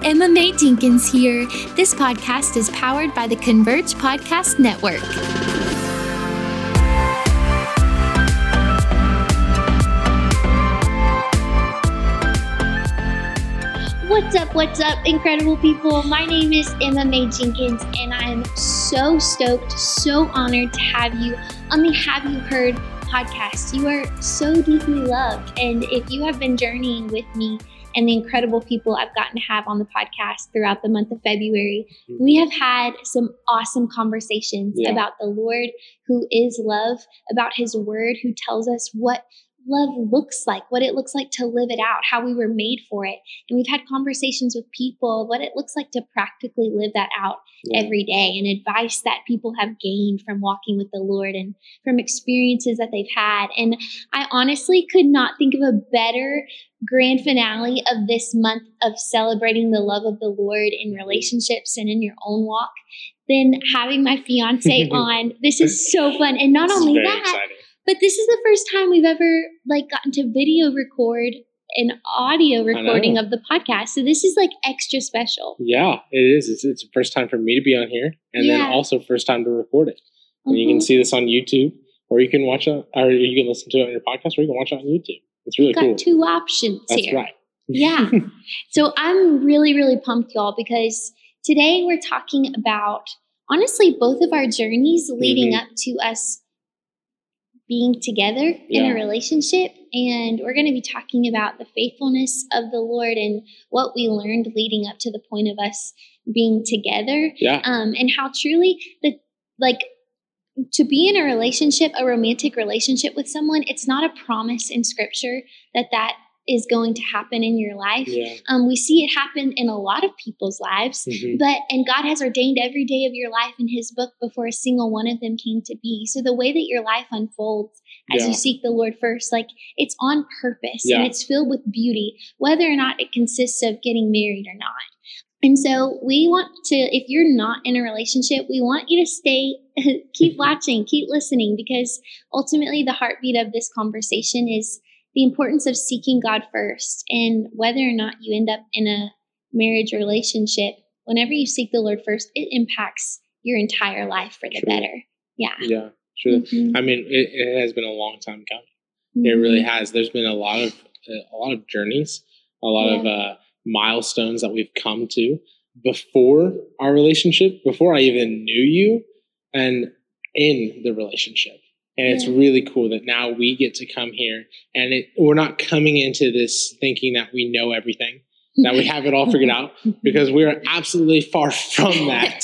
Emma Mae Jenkins here. This podcast is powered by the Converge Podcast Network. What's up, incredible people? My name is Emma Mae Jenkins, and I am so stoked, so honored to have you on the Have You Heard podcast. You are so deeply loved, and if you have been journeying with me and the incredible people I've gotten to have on the podcast throughout the month of February, we have had some awesome conversations about the Lord, who is love, about His Word, who tells us what love looks like, what it looks like to live it out, how we were made for it. And we've had conversations with people, what it looks like to practically live that out every day, and advice that people have gained from walking with the Lord and from experiences that they've had. And I honestly could not think of a better grand finale of this month of celebrating the love of the Lord in relationships and in your own walk than having my fiance on. This is so fun. And not only that, exciting. But this is the first time we've ever gotten to video record an audio recording of the podcast. So this is extra special. Yeah, it is. It's the first time for me to be on here, and then also first time to record it. And you can see this on YouTube, or you can watch it, or you can listen to it on your podcast, or you can watch it on YouTube. It's really cool. Got two options That's here. That's right. Yeah. So I'm really, really pumped, y'all, because today we're talking about, honestly, both of our journeys leading up to us being together in a relationship. And we're going to be talking about the faithfulness of the Lord and what we learned leading up to the point of us being together. Yeah. And how truly to be in a relationship, a romantic relationship with someone, it's not a promise in Scripture that is going to happen in your life. Yeah. We see it happen in a lot of people's lives, and God has ordained every day of your life in His book before a single one of them came to be. So the way that your life unfolds as you seek the Lord first, it's on purpose and it's filled with beauty, whether or not it consists of getting married or not. And so we want to, if you're not in a relationship, we want you to stay, keep watching, keep listening, because ultimately the heartbeat of this conversation is the importance of seeking God first. And whether or not you end up in a marriage relationship, whenever you seek the Lord first, it impacts your entire life for the better. Yeah. Yeah, sure. I mean, it has been a long time coming. It really has. There's been a lot of journeys, a lot of milestones that we've come to before our relationship, before I even knew you, and in the relationship. And it's really cool that now we get to come here, and we're not coming into this thinking that we know everything, that we have it all figured out, because we are absolutely far from that.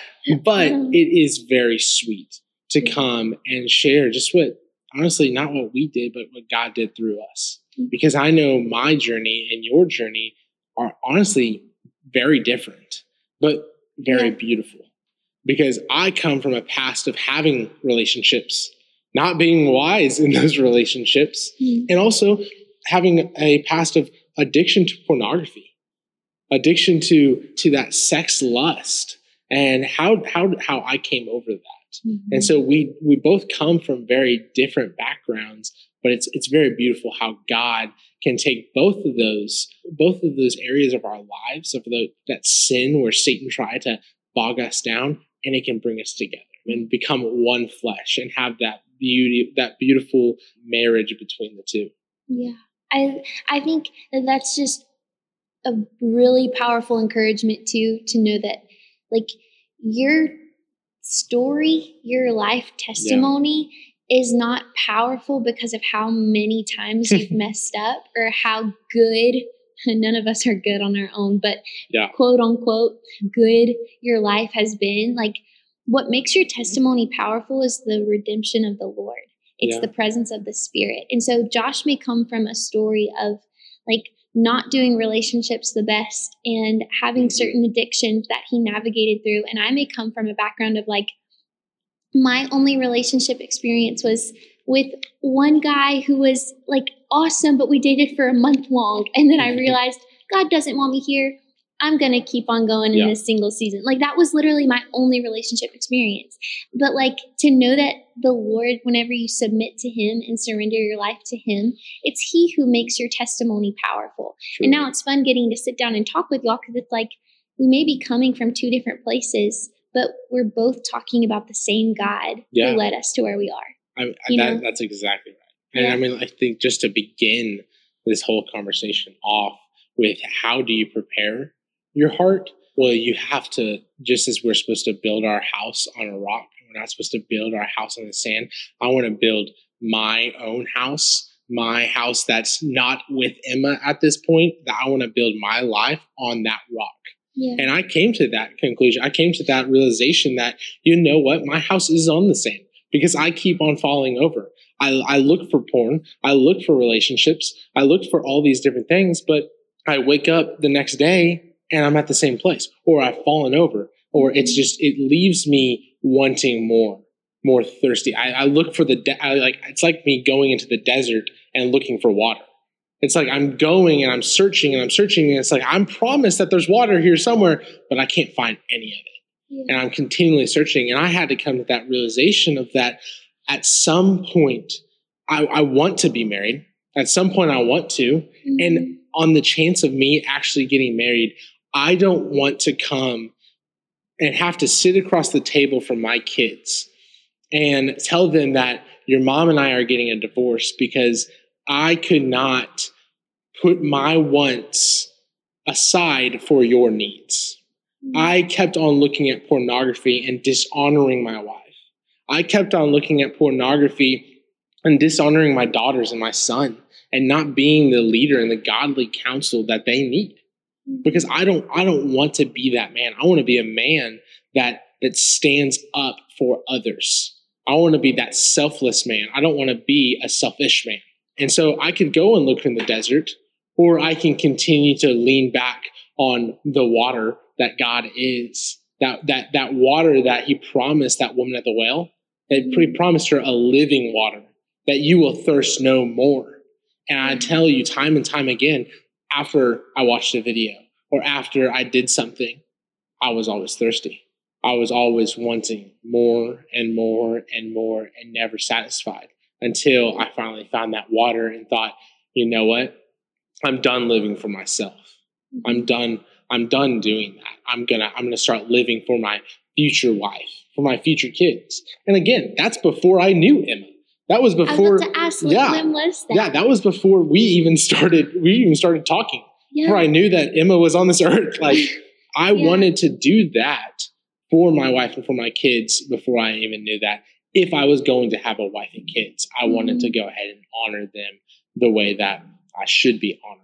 But it is very sweet to come and share just honestly, not what we did, but what God did through us. Because I know my journey and your journey are honestly very different, but very beautiful. Because I come from a past of having relationships, not being wise in those relationships, and also having a past of addiction to pornography, addiction to that sex lust, and how I came over that. And so we both come from very different backgrounds, but it's very beautiful how God can take both of those areas of our lives, of that sin where Satan tried to bog us down, and it can bring us together and become one flesh and have that beautiful marriage between the two. Yeah. I think that's just a really powerful encouragement too, to know that your story, your life testimony is not powerful because of how many times you've messed up or how good, none of us are good on our own, but quote unquote good your life has been. What makes your testimony powerful is the redemption of the Lord. It's the presence of the Spirit. And so Josh may come from a story of not doing relationships the best and having certain addictions that he navigated through. And I may come from a background of my only relationship experience was with one guy who was awesome, but we dated for a month long. And then I realized God doesn't want me here. I'm going to keep on going in this single season. Like that was literally my only relationship experience. But like to know that the Lord, whenever you submit to him and surrender your life to him, it's he who makes your testimony powerful. True. And now it's fun getting to sit down and talk with y'all because it's like we may be coming from two different places, but we're both talking about the same God who led us to where we are. That's exactly right. And I mean, I think just to begin this whole conversation off with how do you prepare your heart? Well, you have to, just as we're supposed to build our house on a rock, we're not supposed to build our house on the sand. I want to build my own house, my house that's not with Emma at this point, that I want to build my life on that rock. Yeah. And I came to that conclusion. I came to that realization that, you know what, my house is on the sand because I keep on falling over. I look for porn. I look for relationships. I look for all these different things, but I wake up the next day and I'm at the same place, or I've fallen over, or it's just, it leaves me wanting more thirsty. I look for it's like me going into the desert and looking for water. It's like I'm going and I'm searching and it's like I'm promised that there's water here somewhere, but I can't find any of it. Yeah. And I'm continually searching. And I had to come to that realization of that at some point, I want to be married. At some point I want to. Mm-hmm. And on the chance of me actually getting married, I don't want to come and have to sit across the table from my kids and tell them that your mom and I are getting a divorce because I could not put my wants aside for your needs. Mm-hmm. I kept on looking at pornography and dishonoring my wife. I kept on looking at pornography and dishonoring my daughters and my son and not being the leader and the godly counsel that they need. Because I don't want to be that man. I want to be a man that stands up for others. I want to be that selfless man. I don't want to be a selfish man. And so I could go and look in the desert, or I can continue to lean back on the water that God is. That water that he promised that woman at the well, that he promised her a living water, that you will thirst no more. And I tell you time and time again, after I watched a video or after I did something, I was always thirsty. I was always wanting more and more and more and never satisfied until I finally found that water and thought, you know what? I'm done living for myself. I'm done doing that. I'm gonna start living for my future wife, for my future kids. And again, that's before I knew Emma. That was before. I was about to ask, when was that? Yeah, that was before we even started talking. Yeah. Before I knew that Emma was on this earth. Like I wanted to do that for my wife and for my kids before I even knew that. If I was going to have a wife and kids, I wanted to go ahead and honor them the way that I should be honored.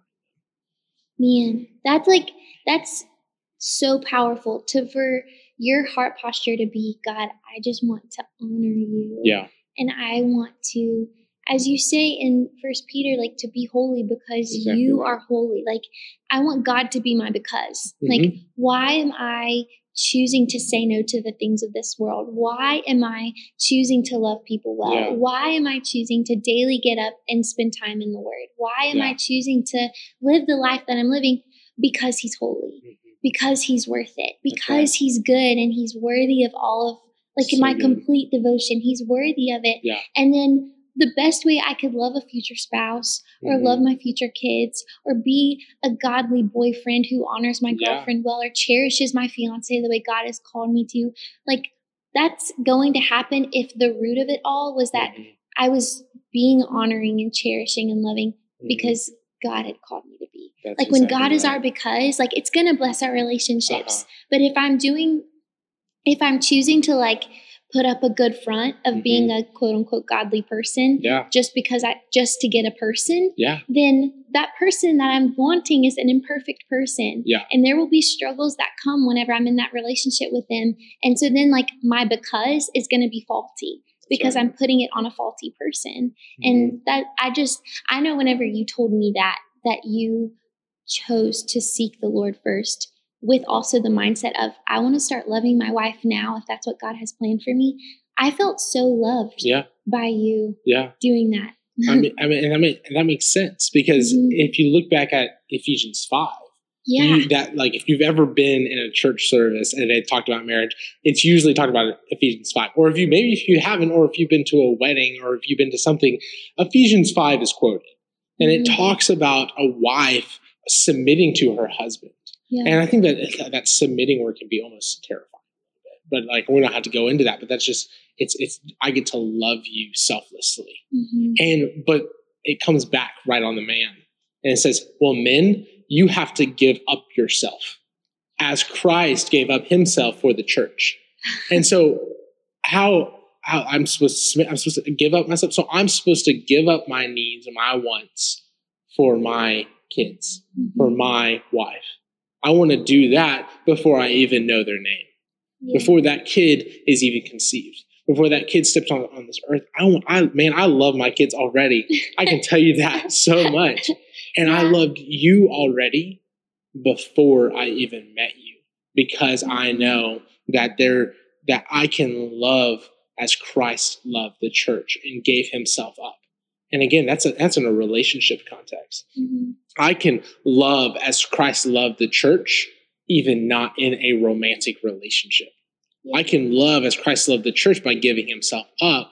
Man, that's so powerful for your heart posture to be, God, I just want to honor you. Yeah. And I want to, as you say in 1 Peter, like to be holy because you are holy. Like I want God to be my because. Like why am I choosing to say no to the things of this world? Why am I choosing to love people well? Yeah. Why am I choosing to daily get up and spend time in the Word? Why am I choosing to live the life that I'm living? Because he's holy, because he's worth it, because he's good and he's worthy of all of my complete devotion. He's worthy of it. Yeah. And then the best way I could love a future spouse or love my future kids or be a godly boyfriend who honors my girlfriend well or cherishes my fiance the way God has called me to, like that's going to happen if the root of it all was that I was being honoring and cherishing and loving because God had called me to be. That's like when God is our because, like it's going to bless our relationships. But if I'm choosing to like put up a good front of being a quote unquote godly person, just to get a person, then that person that I'm wanting is an imperfect person. Yeah. And there will be struggles that come whenever I'm in that relationship with them. And so then like my because is going to be faulty because I'm putting it on a faulty person. And that I know whenever you told me that you chose to seek the Lord first, with also the mindset of, I want to start loving my wife now, if that's what God has planned for me. I felt so loved by you doing that. I mean, that makes sense because if you look back at Ephesians 5, Yeah. That, like, if you've ever been in a church service and they talked about marriage, it's usually talked about Ephesians 5. Or if you haven't, or if you've been to a wedding, or if you've been to something, Ephesians 5 is quoted. And it talks about a wife submitting to her husband. Yeah. And I think that submitting word can be almost terrifying. But like, we don't have to go into that, but that's just, it's I get to love you selflessly. But it comes back right on the man. And it says, well, men, you have to give up yourself as Christ gave up himself for the church. And so how I'm supposed to give up myself. So I'm supposed to give up my needs and my wants for my kids, for my wife. I want to do that before I even know their name, before that kid is even conceived, before that kid steps on this earth. I love my kids already. I can tell you that so much. And I loved you already before I even met you, because I know that I can love as Christ loved the church and gave himself up. And again, that's in a relationship context. I can love as Christ loved the church, even not in a romantic relationship. I can love as Christ loved the church by giving himself up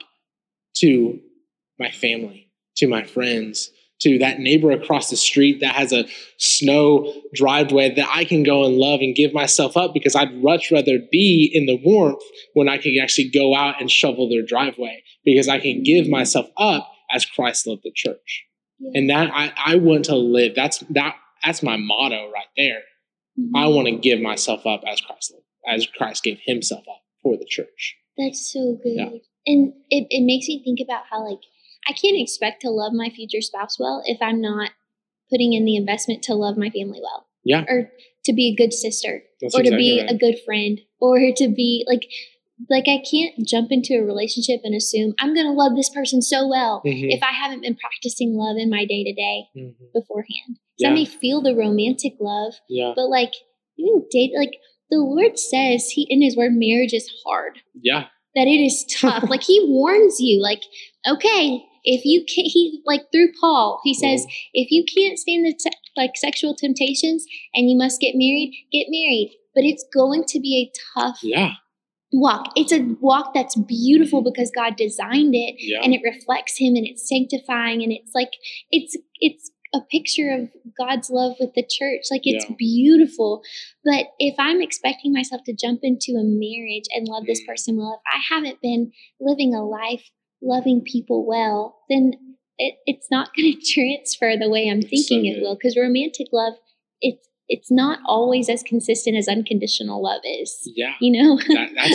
to my family, to my friends, to that neighbor across the street that has a snow driveway that I can go and love and give myself up, because I'd much rather be in the warmth when I can actually go out and shovel their driveway, because I can give myself up as Christ loved the church. And that I want to live. That's my motto right there. I want to give myself up as Christ gave himself up for the church. That's so good. Yeah. And it makes me think about how, like, I can't expect to love my future spouse well if I'm not putting in the investment to love my family well. Yeah. Or to be a good sister. Or to be a good friend. Or to be like I can't jump into a relationship and assume I'm going to love this person so well if I haven't been practicing love in my day-to-day beforehand. So I may feel the romantic love, but like even the Lord says in his word, marriage is hard. Yeah. That it is tough. Like he warns you, like, okay, if you can't, through Paul, he says, if you can't stand the sexual temptations and you must get married. But it's going to be a tough walk. It's a walk that's beautiful because God designed it and it reflects him and it's sanctifying, and it's like, it's a picture of God's love with the church. Like it's beautiful. But if I'm expecting myself to jump into a marriage and love this person well, if I haven't been living a life loving people well, then it's not going to transfer the way I'm thinking it will. Because romantic love, it's not always as consistent as unconditional love is. Yeah, you know. that's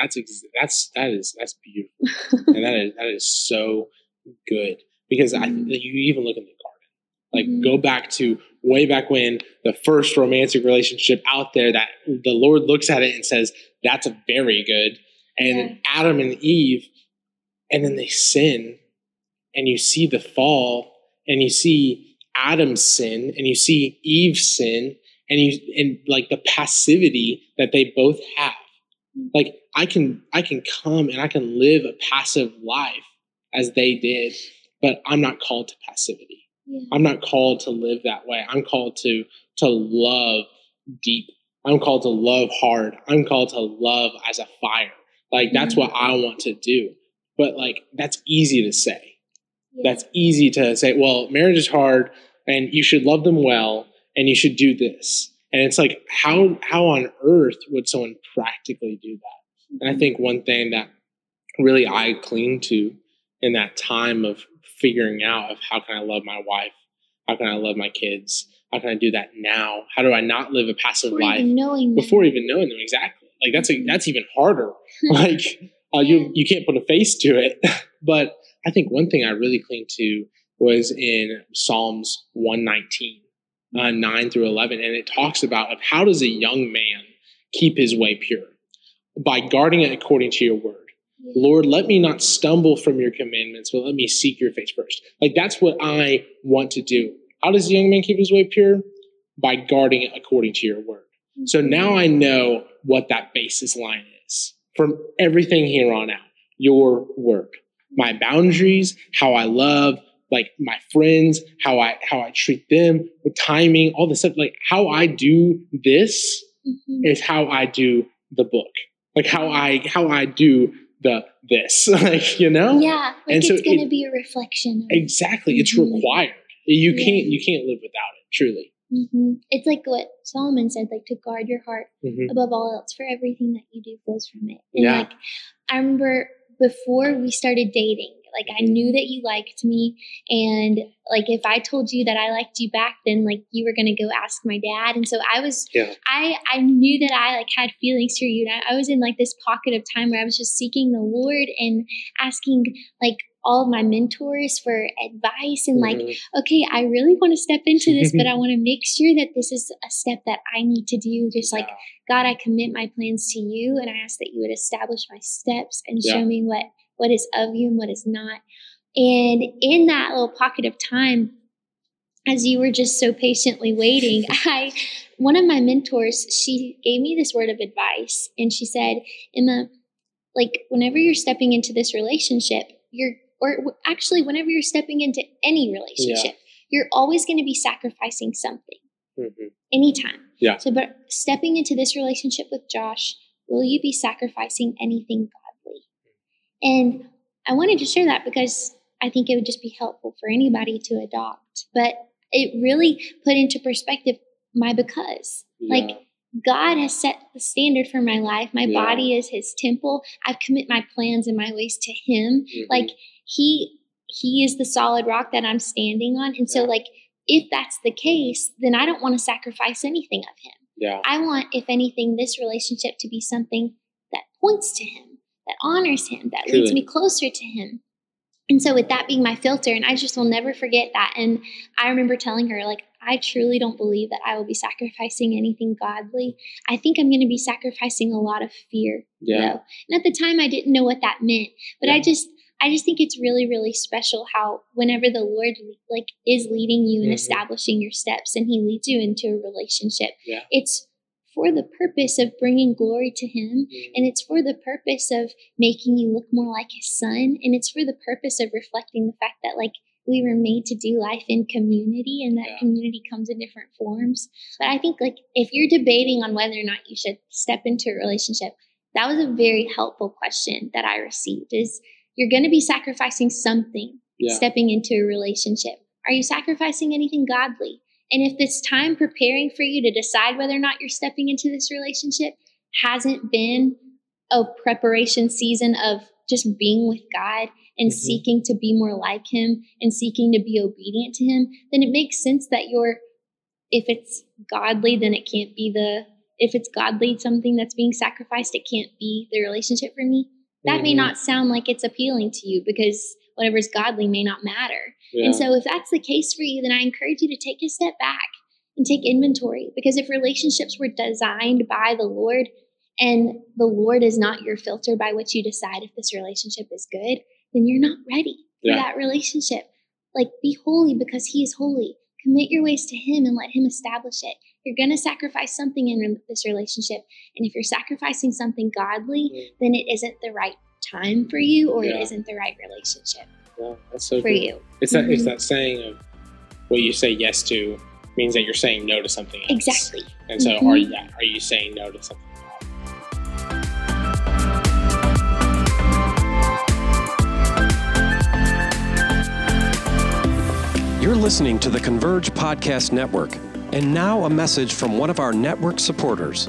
beautiful, and that is so good, because you even look in the garden, like go back to way back when, the first romantic relationship out there, that the Lord looks at it and says that's a very good, and Adam and Eve. And then they sin, and you see the fall, and you see Adam's sin, and you see Eve's sin, and like the passivity that they both have. Like I can come and I can live a passive life as they did, but I'm not called to passivity. I'm not called to live that way. I'm called to love deep. I'm called to love hard. I'm called to love as a fire. Like that's what I want to do. But like, that's easy to say. That's easy to say, well, marriage is hard and you should love them well and you should do this. And it's like, how on earth would someone practically do that? And I think one thing that really I cling to in that time of figuring out of how can I love my wife? How can I love my kids? How can I do that now? How do I not live a passive life before even knowing them? Exactly. Like that's even harder. Like, you can't put a face to it. But I think one thing I really cling to was in Psalms 119, 9 through 11. And it talks about of how does a young man keep his way pure? By guarding it according to your word. Lord, let me not stumble from your commandments, but let me seek your face first. Like that's what I want to do. How does a young man keep his way pure? By guarding it according to your word. So now I know what that basis line is. From everything here on out, your word, my boundaries, how I love, like my friends, how I treat them, the timing, all this stuff. Like how I do this is how I do the book. Like how I do this, like, you know? Yeah. Like and it's so going to be a reflection of exactly. It's required. You can't live without it, truly. It's like what Solomon said, like to guard your heart above all else, for everything that you do flows from it. And like, I remember before we started dating, like I knew that you liked me, and like if I told you that I liked you back, then like you were gonna go ask my dad. And so I was, I knew that I like had feelings for you, and I was in like this pocket of time where I was just seeking the Lord and asking like all of my mentors for advice, and like, okay, I really want to step into this, but I want to make sure that this is a step that I need to do. Just like, God, I commit my plans to you, and I ask that you would establish my steps and show me what is of you and what is not. And in that little pocket of time, as you were just so patiently waiting, one of my mentors, she gave me this word of advice, and she said, Emma, like whenever you're stepping into this relationship, whenever you're stepping into any relationship, you're always going to be sacrificing something. Anytime. Yeah. So, but stepping into this relationship with Josh, will you be sacrificing anything godly? And I wanted to share that because I think it would just be helpful for anybody to adopt. But it really put into perspective my because. Like, God has set the standard for my life. My body is his temple. I commit my plans and my ways to him. Like he is the solid rock that I'm standing on. And so like, if that's the case, then I don't want to sacrifice anything of him. Yeah. I want, if anything, this relationship to be something that points to him, that honors him, that leads me closer to him. And so with that being my filter, and I just will never forget that. And I remember telling her, like, I truly don't believe that I will be sacrificing anything godly. I think I'm going to be sacrificing a lot of fear, though. And at the time, I didn't know what that meant. But I just think it's really, really special how whenever the Lord like is leading you and establishing your steps, and he leads you into a relationship, it's for the purpose of bringing glory to him. And it's for the purpose of making you look more like his son. And it's for the purpose of reflecting the fact that like we were made to do life in community, and that community comes in different forms. But I think like if you're debating on whether or not you should step into a relationship, that was a very helpful question that I received is you're going to be sacrificing something stepping into a relationship. Are you sacrificing anything godly? And if this time preparing for you to decide whether or not you're stepping into this relationship hasn't been a preparation season of just being with God and seeking to be more like him and seeking to be obedient to him, then it makes sense that if it's godly, then it can't be if it's godly, something that's being sacrificed, it can't be the relationship for me. That may not sound like it's appealing to you because whatever's godly may not matter. And so if that's the case for you, then I encourage you to take a step back and take inventory, because if relationships were designed by the Lord and the Lord is not your filter by which you decide if this relationship is good, then you're not ready for that relationship. Like, be holy because he is holy. Commit your ways to him and let him establish it. You're going to sacrifice something in this relationship. And if you're sacrificing something godly, then it isn't the right time for you, or it isn't the right relationship that's so for you. It's that saying of what you say yes to means that you're saying no to something else. Exactly. And so are you saying no to something else? You're listening to the Converge Podcast Network. And now a message from one of our network supporters.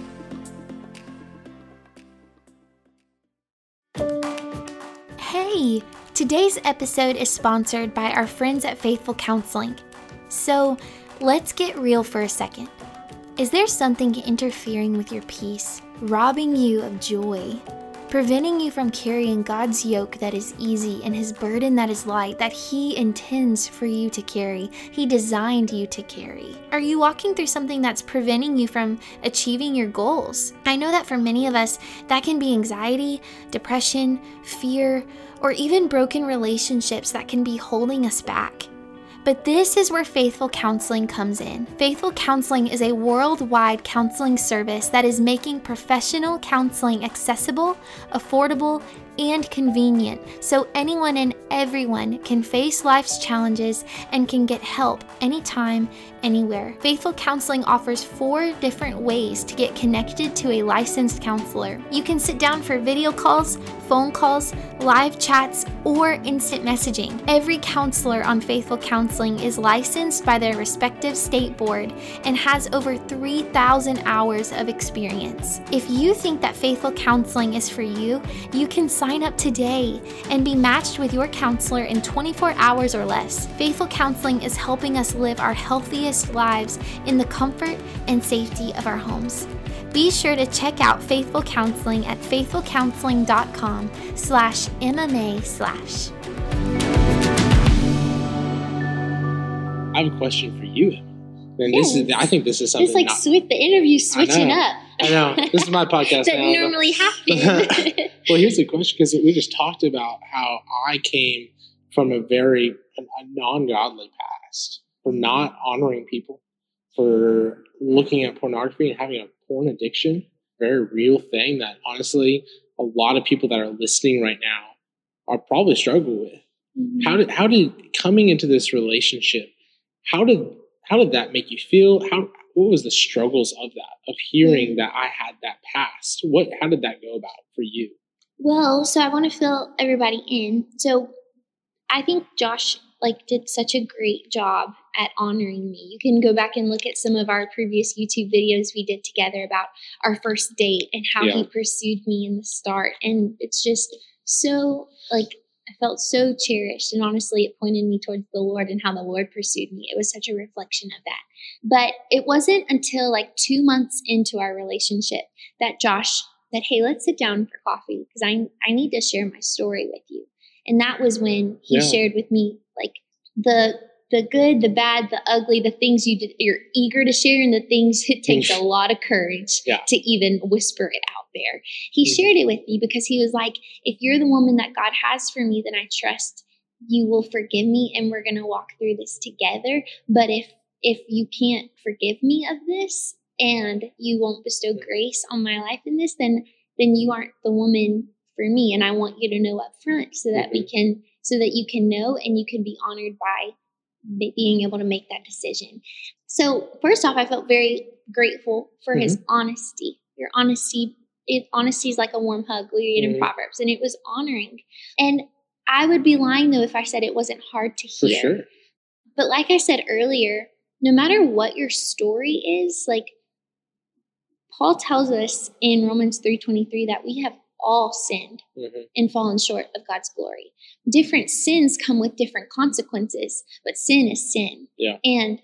Hey, today's episode is sponsored by our friends at Faithful Counseling. So let's get real for a second. Is there something interfering with your peace, robbing you of joy, preventing you from carrying God's yoke that is easy and his burden that is light, that he intends for you to carry, he designed you to carry? Are you walking through something that's preventing you from achieving your goals? I know that for many of us, that can be anxiety, depression, fear, or even broken relationships that can be holding us back. But this is where Faithful Counseling comes in. Faithful Counseling is a worldwide counseling service that is making professional counseling accessible, affordable, and convenient, so anyone and everyone can face life's challenges and can get help anytime, anywhere. Faithful Counseling offers 4 different ways to get connected to a licensed counselor. You can sit down for video calls, phone calls, live chats, or instant messaging. Every counselor on Faithful Counseling is licensed by their respective state board and has over 3,000 hours of experience. If you think that Faithful Counseling is for you, you can sign up today and be matched with your counselor in 24 hours or less. Faithful Counseling is helping us live our healthiest lives in the comfort and safety of our homes. Be sure to check out Faithful Counseling at faithfulcounseling.com/MMA/. I have a question for you, Emma. And I think this is something. It's like the interview switching up. I know. This is my podcast that now. normally happens. Well, here's the question, because we just talked about how I came from a non-godly past, for not honoring people, for looking at pornography and having a porn addiction, very real thing that honestly a lot of people that are listening right now are probably struggle with. Mm-hmm. How did coming into this relationship, how did that make you feel? What was the struggles of that, of hearing that I had that past? How did that go about for you? Well, so I want to fill everybody in. So I think Josh did such a great job at honoring me. You can go back and look at some of our previous YouTube videos we did together about our first date and how he pursued me in the start. And it's just so I felt so cherished, and honestly, it pointed me towards the Lord and how the Lord pursued me. It was such a reflection of that. But it wasn't until 2 months into our relationship that Josh said, "Hey, let's sit down for coffee because I need to share my story with you." And that was when he shared with me the good, the bad, the ugly, the things you're eager to share, and the things it takes a lot of courage to even whisper it out there. He shared it with me because he was like, if you're the woman that God has for me, then I trust you will forgive me and we're going to walk through this together. But if you can't forgive me of this and you won't bestow grace on my life in this, then you aren't the woman for me. And I want you to know up front so that so that you can know and you can be honored by being able to make that decision. So first off, I felt very grateful for his honesty. Your honesty is like a warm hug. We read in Proverbs, and it was honoring. And I would be lying though if I said it wasn't hard to hear. For sure. But like I said earlier, no matter what your story is, Paul tells us in Romans 3:23 that we have all sinned and fallen short of God's glory. Different sins come with different consequences, but sin is sin. Yeah. And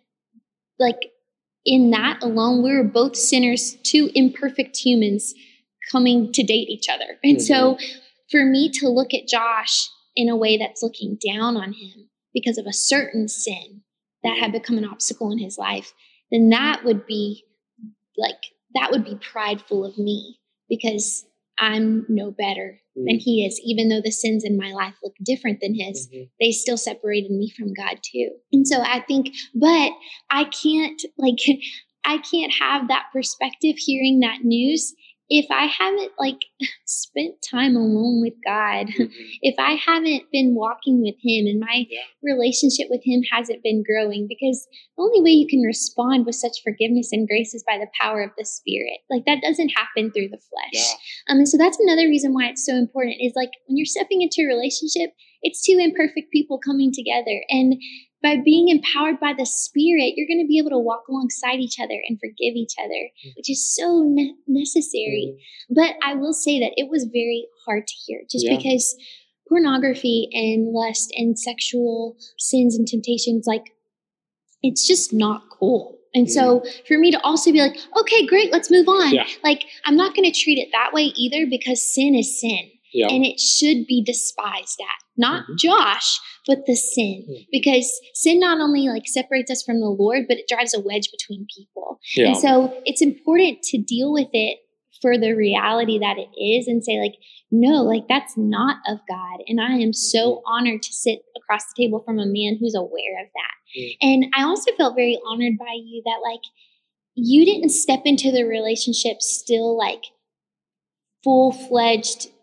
in that alone, we were both sinners, 2 imperfect humans coming to date each other. And so for me to look at Josh in a way that's looking down on him because of a certain sin that had become an obstacle in his life, then that would be prideful of me, because I'm no better than he is. Even though the sins in my life look different than his, they still separated me from God too. And so I think, but I can't have that perspective hearing that news if I haven't spent time alone with God, if I haven't been walking with him and my relationship with him hasn't been growing, because the only way you can respond with such forgiveness and grace is by the power of the Spirit. That doesn't happen through the flesh. And so that's another reason why it's so important is when you're stepping into a relationship, it's 2 imperfect people coming together. And by being empowered by the Spirit, you're going to be able to walk alongside each other and forgive each other, which is so necessary. But I will say that it was very hard to hear, just because pornography and lust and sexual sins and temptations, it's just not cool. And so for me to also be okay, great, let's move on. Yeah. I'm not going to treat it that way either, because sin is sin. Yeah. And it should be despised at. Not Josh, but the sin. Because sin not only separates us from the Lord, but it drives a wedge between people. Yeah. And so it's important to deal with it for the reality that it is and say no, that's not of God. And I am so honored to sit across the table from a man who's aware of that. And I also felt very honored by you that you didn't step into the relationship still full-fledged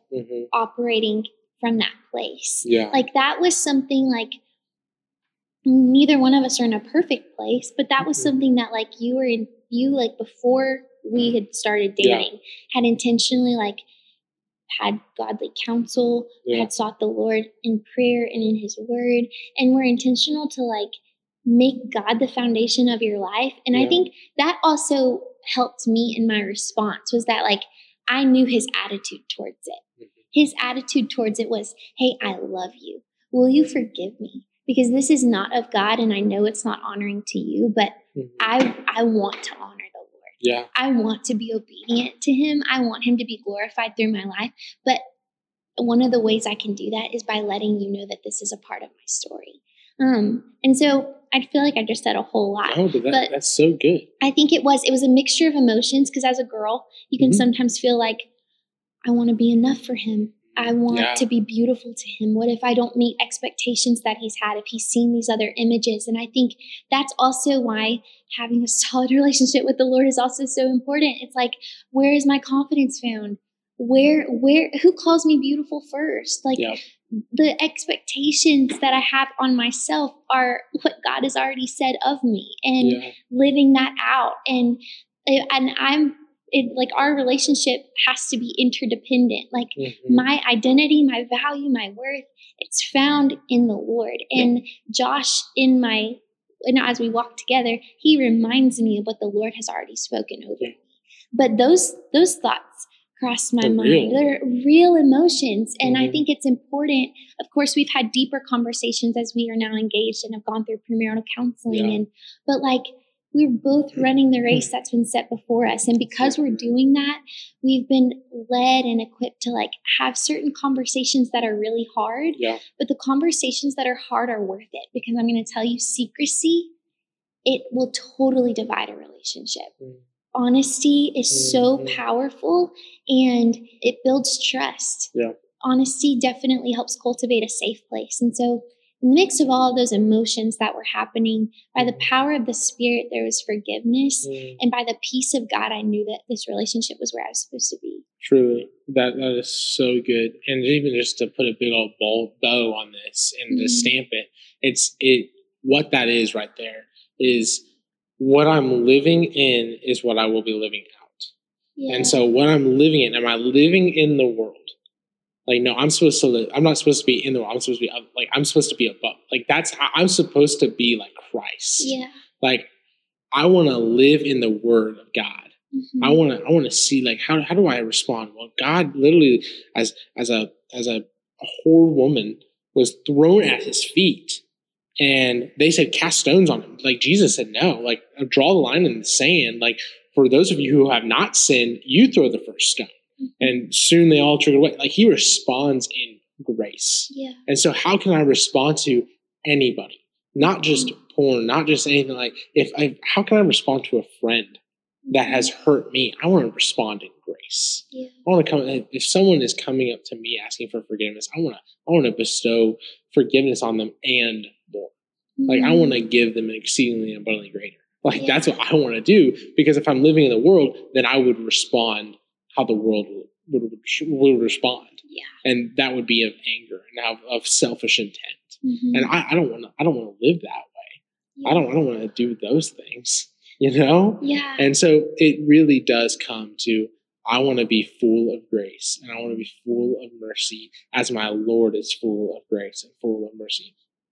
operating from that place. Yeah. Like that was something like neither one of us are in a perfect place, but that was something that like you like before we had started dating had intentionally like had godly counsel, had sought the Lord in prayer and in his word, and were intentional to like make God the foundation of your life. And I think that also helped me in my response, was that like I knew his attitude towards it. His attitude towards it was, hey, I love you. Will you forgive me? Because this is not of God, and I know it's not honoring to you, but I want to honor the Lord. Yeah. I want to be obedient to him. I want him to be glorified through my life. But one of the ways I can do that is by letting you know that this is a part of my story. And so I feel like I just said a whole lot. Oh, but that's so good. I think it was a mixture of emotions, because as a girl, you can sometimes feel like, I want to be enough for him. I want to be beautiful to him. What if I don't meet expectations that he's had, if he's seen these other images? And I think that's also why having a solid relationship with the Lord is also so important. It's like, where is my confidence found? Who calls me beautiful first? Like the expectations that I have on myself are what God has already said of me, and living that out. And like our relationship has to be interdependent. Like my identity, my value, my worth, it's found in the Lord. And Josh, and as we walk together, he reminds me of what the Lord has already spoken over me. But those thoughts crossed my mind. They're real emotions. And I think it's important. Of course, we've had deeper conversations as we are now engaged and have gone through premarital counseling. But like, we're both running the race that's been set before us. And because we're doing that, we've been led and equipped to like have certain conversations that are really hard. But the conversations that are hard are worth it, because I'm going to tell you, secrecy, it will totally divide a relationship. Honesty is so powerful, and it builds trust. Honesty definitely helps cultivate a safe place. And so in the mix of all of those emotions that were happening, by the power of the Spirit, there was forgiveness. And by the peace of God, I knew that this relationship was where I was supposed to be. Truly. That is so good. And even just to put a big old bow on this and to stamp it, what that is right there is what I'm living in is what I will be living out. And so what I'm living in, am I living in the world? Like, no, I'm supposed to live. I'm not supposed to be in the world. I'm supposed to be like, I'm supposed to be above. Like, I'm supposed to be like Christ. Like, I want to live in the Word of God. I want to see, like, how do I respond? Well, God literally, as a whore woman, was thrown at his feet, and they said, cast stones on him. Like, Jesus said, no, like, draw the line in the sand. Like, for those of you who have not sinned, you throw the first stone. And soon they all trigger away. Like, he responds in grace. And so how can I respond to anybody? Not just porn, not just anything. Like, how can I respond to a friend that has hurt me? I want to respond in grace. I want to come. If someone is coming up to me asking for forgiveness, I want to bestow forgiveness on them and more. Like, I want to give them an exceedingly abundantly greater. Like, that's what I want to do, because if I'm living in the world, then I would respond how the world would respond. And that would be of anger and of selfish intent. And I don't want to live that way. I don't want to do those things, you know? And so it really does come to, I want to be full of grace, and I want to be full of mercy as my Lord is full of grace and full of mercy.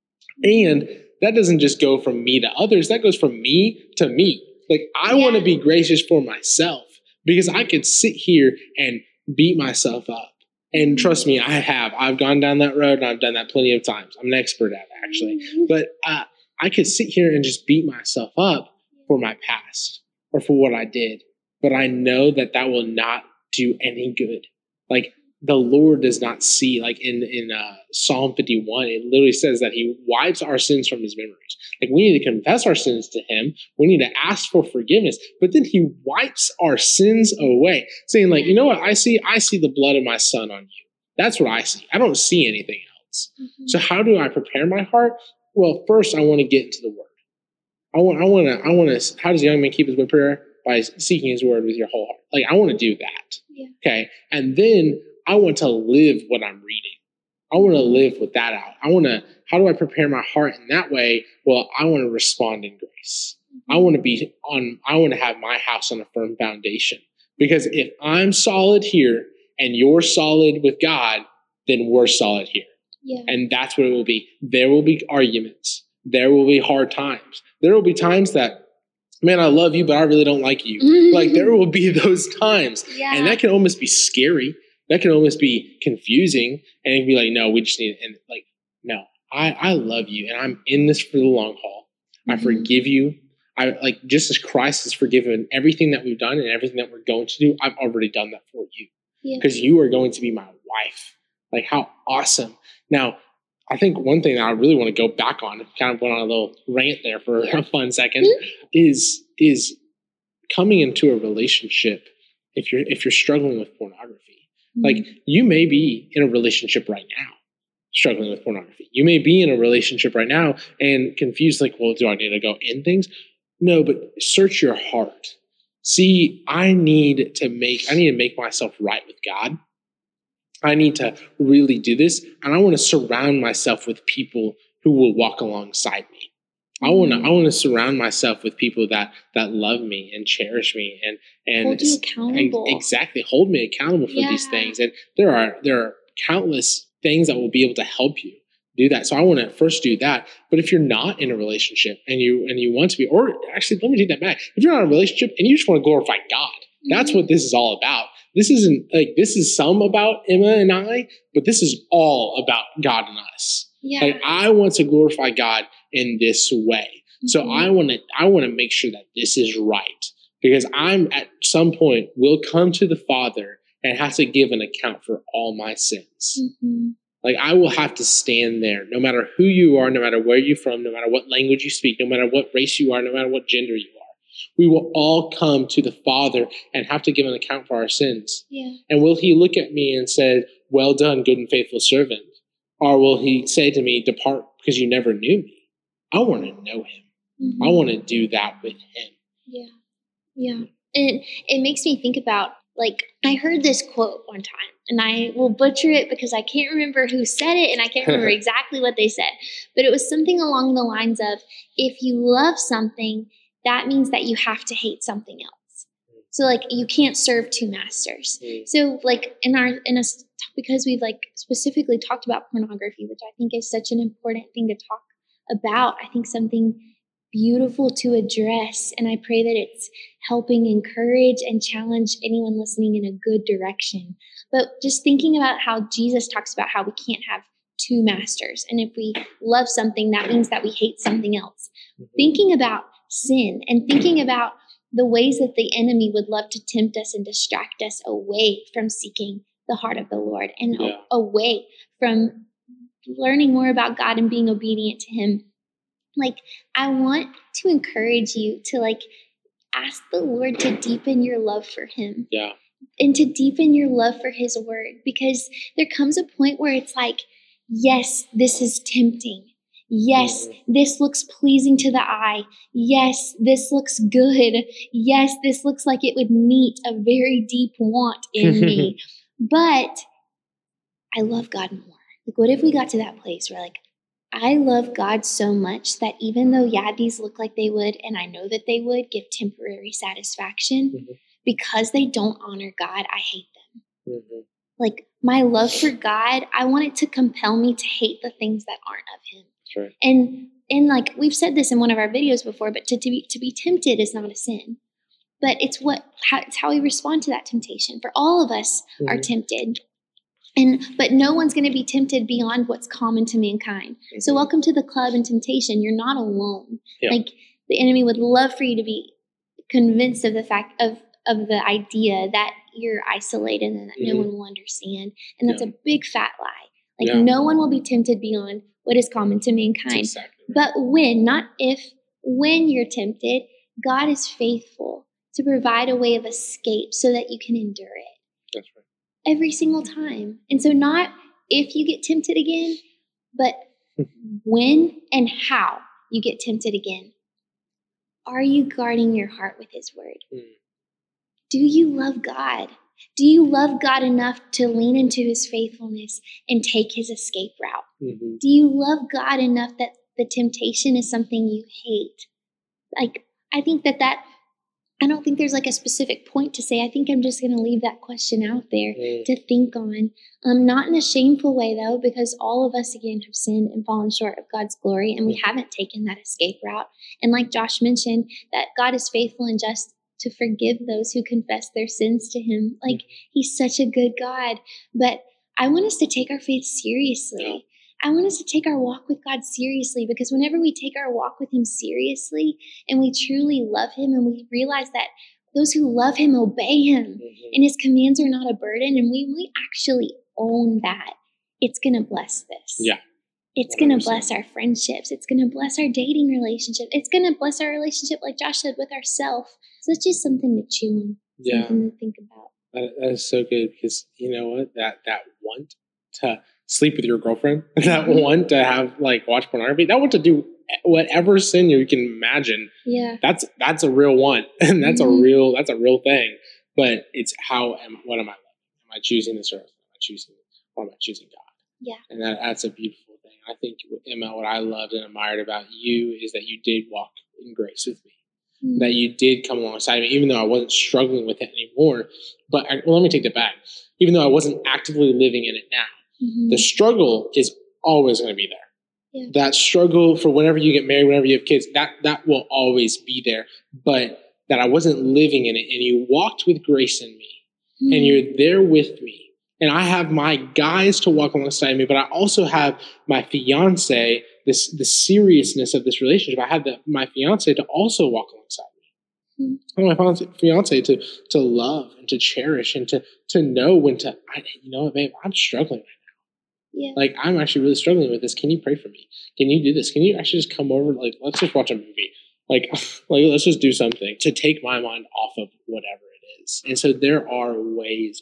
And that doesn't just go from me to others. That goes from me to me. Like, I want to be gracious for myself, because I could sit here and beat myself up. And trust me, I've gone down that road, and I've done that plenty of times. I'm an expert at it, actually. But I could sit here and just beat myself up for my past or for what I did. But I know that will not do any good. Like, the Lord does not see, like in Psalm 51, it literally says that he wipes our sins from his memories. Like, we need to confess our sins to him. We need to ask for forgiveness, but then he wipes our sins away, saying, like, you know what I see? I see the blood of my son on you. That's what I see. I don't see anything else. So how do I prepare my heart? Well, first I want to get into the Word. I want to, how does a young man keep his way prayer? By seeking his word with your whole heart. Like, I want to do that. Okay. And then I want to live what I'm reading. I want to live with that out. How do I prepare my heart in that way? Well, I want to respond in grace. I want to have my house on a firm foundation, because if I'm solid here and you're solid with God, then we're solid here. Yeah. And that's what it will be. There will be arguments. There will be hard times. There will be times that, man, I love you, but I really don't like you. Like, there will be those times. Yeah. And that can almost be scary. That can almost be confusing. And it'd be like, no, we just need, and like, no, I love you. And I'm in this for the long haul. I forgive you. Just as Christ has forgiven everything that we've done and everything that we're going to do, I've already done that for you. Because you are going to be my wife. Like, how awesome. Now, I think one thing that I really want to go back on, kind of went on a little rant there for a fun second, is coming into a relationship if you're struggling with pornography. Like, you may be in a relationship right now struggling with pornography. You may be in a relationship right now and confused, like, well, do I need to go in things? No, but search your heart. See, I need to make myself right with God. I need to really do this, and I want to surround myself with people who will walk alongside me. I want to surround myself with people that love me and cherish me and hold you accountable. Exactly, hold me accountable for these things. And there are countless things that will be able to help you do that. So I want to first do that. But if you're not in a relationship and you want to be, or actually, let me take that back. If you're not in a relationship and you just want to glorify God, that's what this is all about. This is some about Emma and I, but this is all about God and us. Yeah. Like, I want to glorify God in this way. So I want to make sure that this is right, because I'm at some point will come to the Father and have to give an account for all my sins. Like, I will have to stand there, no matter who you are, no matter where you're from, no matter what language you speak, no matter what race you are, no matter what gender you are. We will all come to the Father and have to give an account for our sins. Yeah. And will he look at me and say, well done, good and faithful servant? Or will he say to me, depart because you never knew me? I want to know him. I want to do that with him. Yeah. Yeah. And it makes me think about, like, I heard this quote one time, and I will butcher it because I can't remember who said it and I can't remember exactly what they said. But it was something along the lines of, if you love something, that means that you have to hate something else. So, like, you can't serve two masters. So, like, because we've, like, specifically talked about pornography, which I think is such an important thing to talk about, I think something beautiful to address. And I pray that it's helping encourage and challenge anyone listening in a good direction. But just thinking about how Jesus talks about how we can't have two masters. And if we love something, that means that we hate something else. Thinking about sin and thinking about the ways that the enemy would love to tempt us and distract us away from seeking the heart of the Lord and away from learning more about God and being obedient to him. Like, I want to encourage you to, like, ask the Lord to deepen your love for him. Yeah. And to deepen your love for his word, because there comes a point where it's like, yes, this is tempting. Yes, this looks pleasing to the eye. Yes, this looks good. Yes, this looks like it would meet a very deep want in me. But I love God more. Like, what if we got to that place where, like, I love God so much that even though, these look like they would, and I know that they would give temporary satisfaction, because they don't honor God, I hate them. Like, my love for God, I want it to compel me to hate the things that aren't of him. Sure. And like, we've said this in one of our videos before, but to be tempted is not a sin. But it's how we respond to that temptation. For all of us are tempted. But no one's going to be tempted beyond what's common to mankind. So welcome to the club in temptation. You're not alone. Yeah. Like, the enemy would love for you to be convinced of the fact of the idea that you're isolated and that no one will understand. And that's a big fat lie. Like, no one will be tempted beyond what is common to mankind. Exactly right. But when you're tempted, God is faithful to provide a way of escape so that you can endure it. That's right. Every single time. And so not if you get tempted again, but when and how you get tempted again. Are you guarding your heart with his word? Do you love God Do you love God enough to lean into his faithfulness and take his escape route? Mm-hmm. Do you love God enough that the temptation is something you hate? Like, I think that I don't think there's like a specific point to say. I think I'm just going to leave that question out there to think on. Not in a shameful way, though, because all of us, again, have sinned and fallen short of God's glory, and we haven't taken that escape route. And like Josh mentioned, that God is faithful and just to forgive those who confess their sins to him. Like, he's such a good God. But I want us to take our faith seriously. I want us to take our walk with God seriously, because whenever we take our walk with him seriously and we truly love him and we realize that those who love him obey him and his commands are not a burden, and we actually own that, it's going to bless this. Yeah. It's going to bless our friendships. It's going to bless our dating relationship. It's going to bless our relationship, like Josh said, with ourselves. So it's just something to chew on, something to think about. That is so good, because you know what? That want to sleep with your girlfriend, that want to have watch pornography, that want to do whatever sin you can imagine. Yeah, that's a real want, and that's a real thing. But it's what am I loving? Am I choosing this earth? Am I choosing God? Yeah, and that's a beautiful thing. I think, Emma, what I loved and admired about you is that you did walk in grace with me. That you did come alongside me, even though I wasn't struggling with it anymore. But let me take that back. Even though I wasn't actively living in it now, the struggle is always going to be there. Yeah. That struggle for whenever you get married, whenever you have kids, that will always be there. But that I wasn't living in it, and you walked with grace in me, and you're there with me. And I have my guys to walk alongside me, but I also have my fiance, the seriousness of this relationship. I have my fiance to also walk alongside me. I want my fiance to love and to cherish and to know when to, you know what, babe, I'm struggling right now. Yeah. I'm actually really struggling with this. Can you pray for me? Can you do this? Can you actually just come over? Let's just watch a movie. Let's just do something to take my mind off of whatever it is. And so there are ways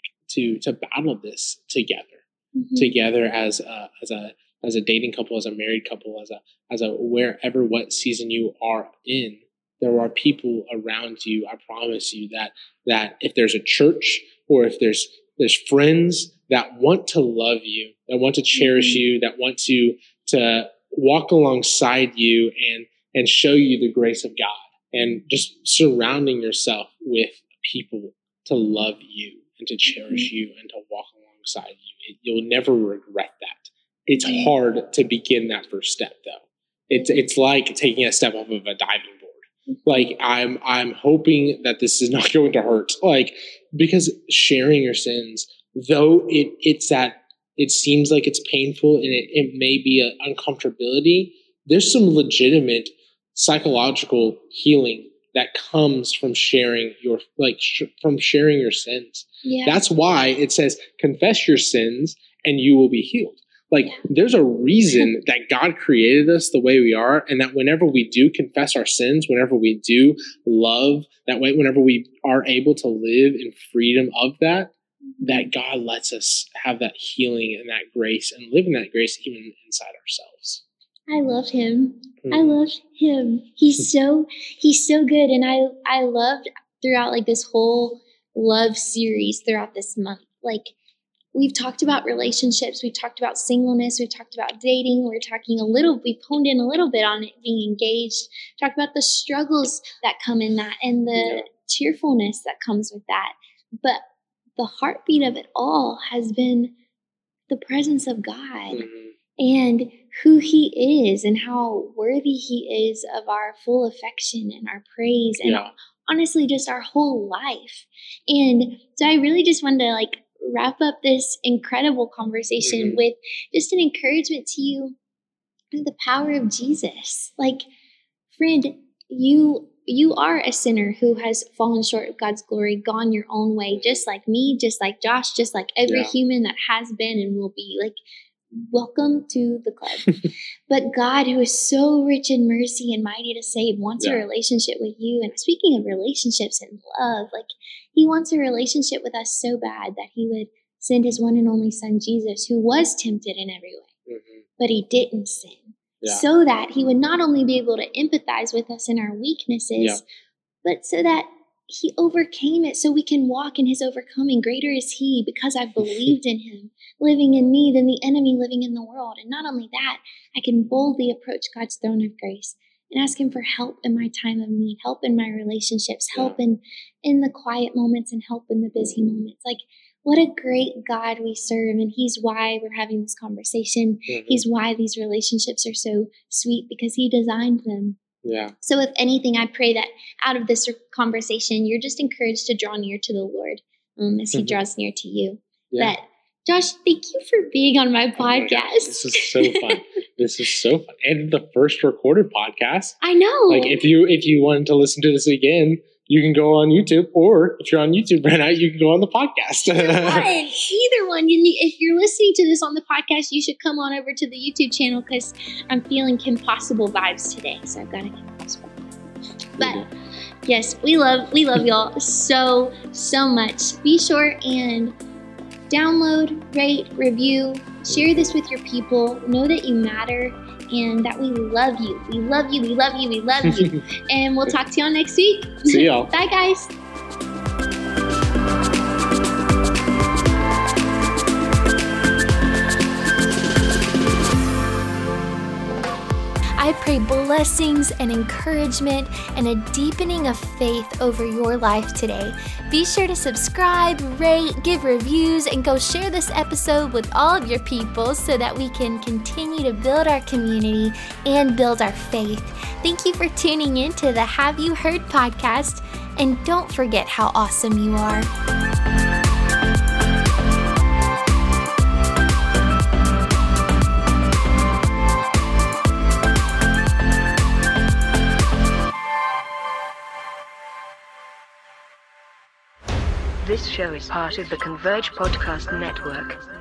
to battle this together as a dating couple, as a married couple, as a wherever what season you are in. There are people around you. I promise you that if there's a church or if there's friends that want to love you, that want to cherish you, that want to walk alongside you and show you the grace of God, and just surrounding yourself with people to love you and to cherish you and to walk alongside you. You'll never regret that. It's hard to begin that first step, though. It's like taking a step off of a diving board. I'm hoping that this is not going to hurt. Because sharing your sins, though it seems like it's painful and it may be an uncomfortability, there's some legitimate psychological healing that comes from sharing your sins. Yeah. That's why it says, confess your sins and you will be healed. There's a reason that God created us the way we are, and that whenever we do confess our sins, whenever we do love that way, whenever we are able to live in freedom of that God lets us have that healing and that grace and live in that grace even inside ourselves. I love him. I love him. He's so good. And I loved throughout this whole love series throughout this month. We've talked about relationships. We've talked about singleness. We've talked about dating. We've honed in a little bit on it, being engaged. Talked about the struggles that come in that and the cheerfulness that comes with that. But the heartbeat of it all has been the presence of God and who he is and how worthy he is of our full affection and our praise and honestly just our whole life. And so I really just wanted to wrap up this incredible conversation with just an encouragement to you of the power of Jesus. Friend, you are a sinner who has fallen short of God's glory, gone your own way, just like me, just like Josh, just like every human that has been and will be. Welcome to the club. But God, who is so rich in mercy and mighty to save, wants a relationship with you. And speaking of relationships and love, he wants a relationship with us so bad that he would send his one and only son, Jesus, who was tempted in every way, but he didn't sin. So that he would not only be able to empathize with us in our weaknesses, but so that he overcame it so we can walk in his overcoming. Greater is he because I believed in him, living in me than the enemy living in the world. And not only that, I can boldly approach God's throne of grace and ask him for help in my time of need, help in my relationships, help in the quiet moments, and help in the busy moments. Like, what a great God we serve. And he's why we're having this conversation. Mm-hmm. He's why these relationships are so sweet, because he designed them. Yeah. So if anything, I pray that out of this conversation, you're just encouraged to draw near to the Lord as he draws near to you. Yeah. But Josh, thank you for being on my podcast. This is so fun. This is so fun. And the first recorded podcast. I know. Like, if you wanted to listen to this again, you can go on YouTube, or if you're on YouTube right now, you can go on the podcast. Either one. If you're listening to this on the podcast, you should come on over to the YouTube channel, because I'm feeling Kim Possible vibes today. So I've got a Kim Possible. But yes, we love y'all so much. Be sure and download, rate, review, share this with your people. Know that you matter and that we love you. We love you. We love you. We love you. And we'll talk to y'all next week. See y'all. Bye, guys. I pray blessings and encouragement and a deepening of faith over your life today. Be sure to subscribe, rate, give reviews, and go share this episode with all of your people so that we can continue to build our community and build our faith. Thank you for tuning in to the Have You Heard podcast, and don't forget how awesome you are. This show is part of the Converge Podcast Network.